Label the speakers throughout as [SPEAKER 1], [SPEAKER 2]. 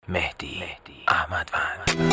[SPEAKER 1] مهدی احمدوند.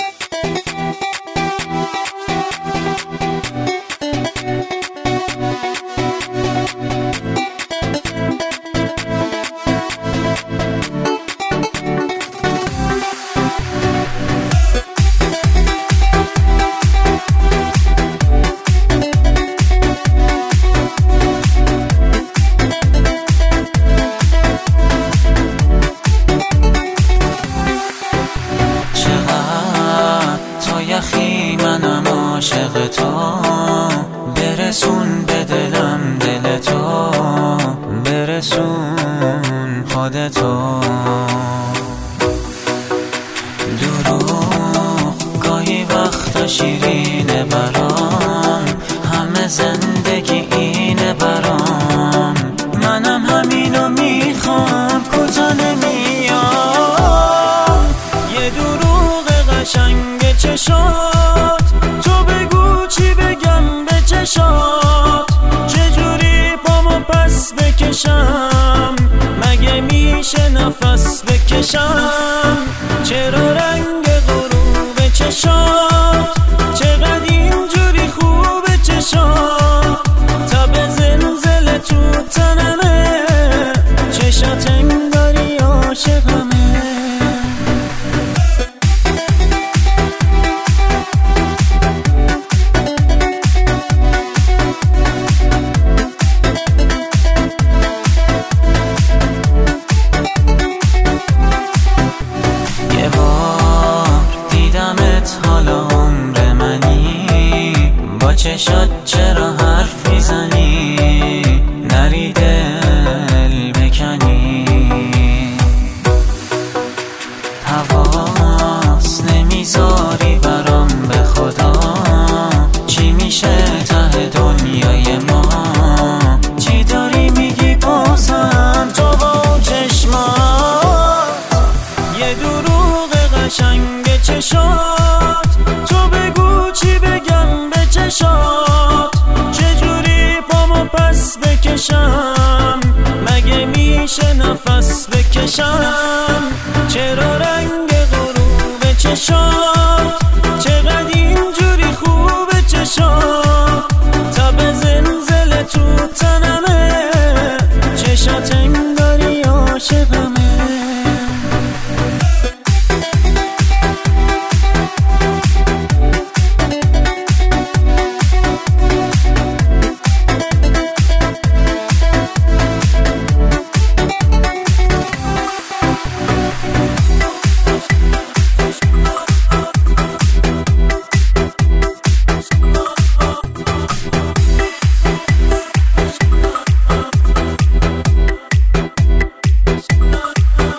[SPEAKER 2] منم عاشق تو، برسون به دلم دل تو، برسون خودتو. دروغ گاهی وقتا شیرینه برام، همه زندگی اینه برام. منم همینو میخوام، کجا نمیام. یه دروغ قشنگ چشات، تو بگو چی بگم به چشات. چجوری پامو پس بکشم، مگه میشه نفس بکشم. چرا رنگ غروب چشات، چقدر اینجوری خوبه چشات. تب زلزله تو تنمه، چشات انگاری عاشقمه. حالا عمر منی، با چشات چرا حرف میزنی؟ نری دل بکنی. حواس نمیذاری برام به خدا، چی میشه ته دنیای ما؟ چی داری میگی بازم تو با چشمات؟ یه دروغ قشنگ چشات، تو بگو چی بگم به چشات. چجوری پامو پس بکشم، مگه میشه نفس بکشم. چرا رنگ غروب چشات، چقدر اینجوری خوبه چشات. تب زلزله تو تنمه، چشات انگاری عاشقمه.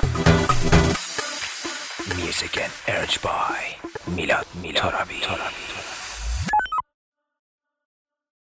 [SPEAKER 1] Music and urged by Milad Torabi.